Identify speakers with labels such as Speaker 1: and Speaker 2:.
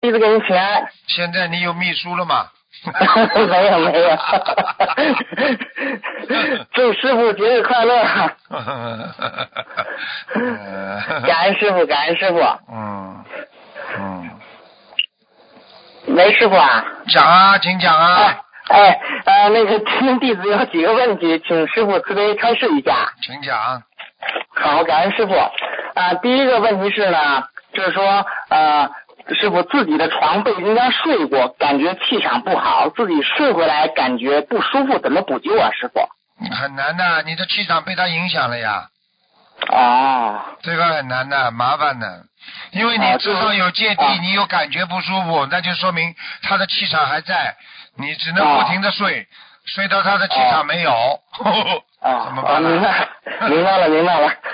Speaker 1: 弟子给您请安。
Speaker 2: 现在你有秘书了吗？
Speaker 1: 没有没有。祝师傅节日快乐。感恩师傅，感恩师傅。喂，师傅啊。
Speaker 2: 讲啊，请讲啊。
Speaker 1: 那个听弟子有几个问题，请师傅慈悲开示一下。
Speaker 2: 请讲。
Speaker 1: 好，感恩师傅。第一个问题是呢，就是说师傅自己的床被人家睡过，感觉气场不好，自己睡回来感觉不舒服，怎么补救啊，师傅？
Speaker 2: 很难的，你的气场被他影响了呀。这个很难的，麻烦的，因为你至少有芥蒂，你有感觉不舒服，那就说明他的气场还在，你只能不停的睡，睡到他的气场没有。怎么办呢？
Speaker 1: 明白了。